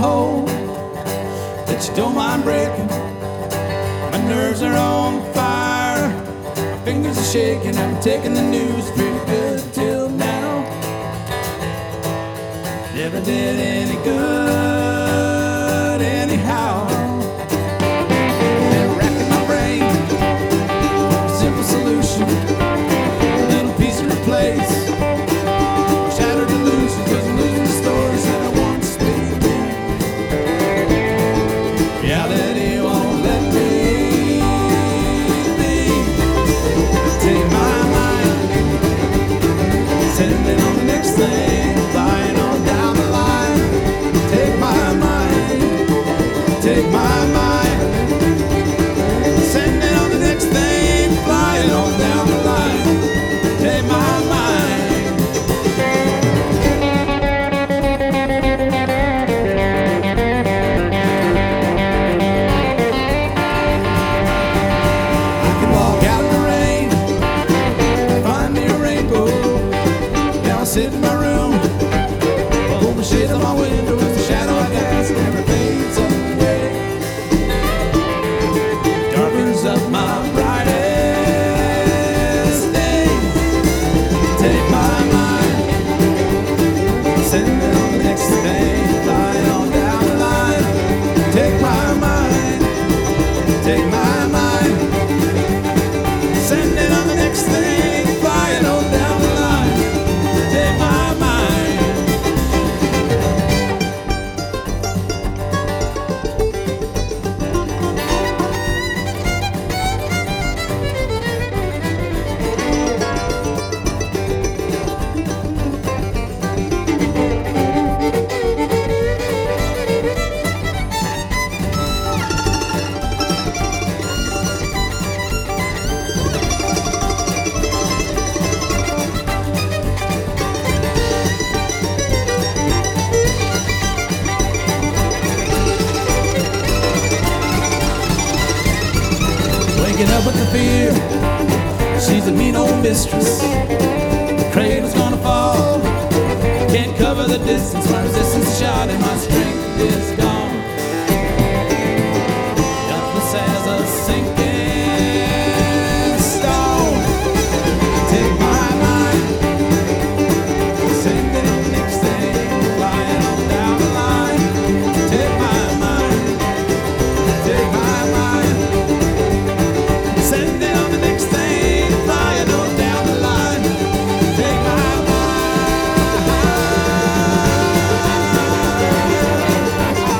hope that you don't mind breaking. My nerves are on fire, my fingers are shaking. I'm taking the news pretty good till now. Never did any good anyhow. Been racking my brain for a simple solution, a little piece to replace shattered illusions, 'cause I'm losing the stories that I once believed in. Reality won't let me be. Take my mind, send it on the next thing, flying on down the line. Take my mind, take my mind, send it on the next thing, flying on down the line. Take my mind. I can walk out in the rain, find me a rainbow. Now I sit in my room, pull the shades on my window. It's the shadow I cast, never fades away. Darkens up my brightest day. Take my mind, send it on the next thing, flying on down the line. Take my mind, take my mind, send it on the next thing, flying on down the line. Take my mind. Waking up with the fear, she's a mean old mistress. The cradle's gonna fall, can't cover the distance. My resistance is shot and my strength is gone. Helpless as a sinking stone. Take my mind, send it on the next thing, flying on down the line. Take my mind, take my mind, send it on the next thing, flying on down the line. Take my mind.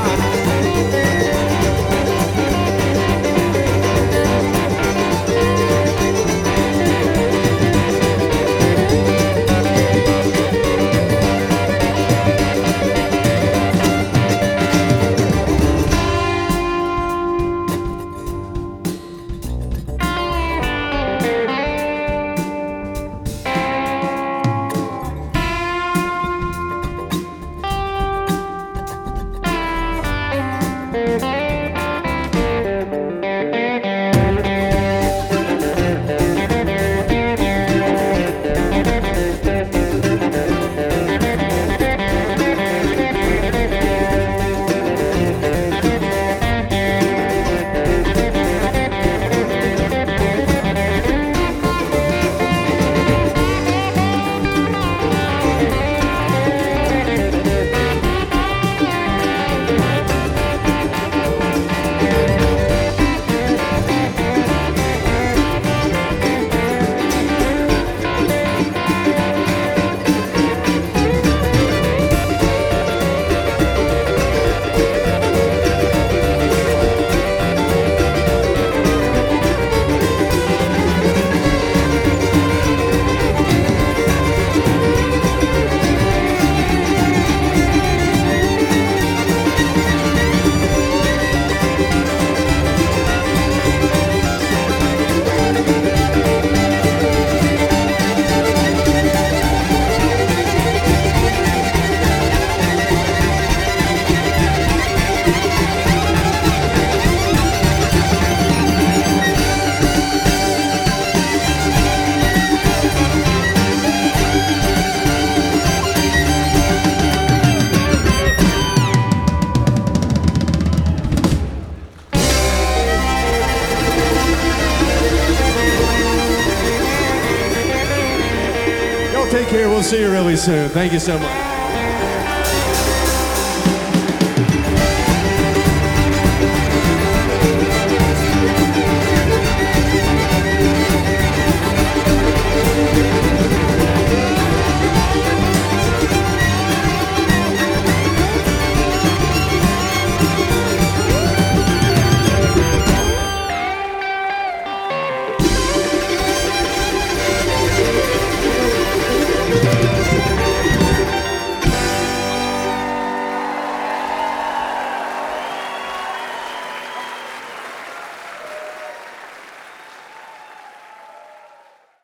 Take care. We'll see you really soon. Thank you so much.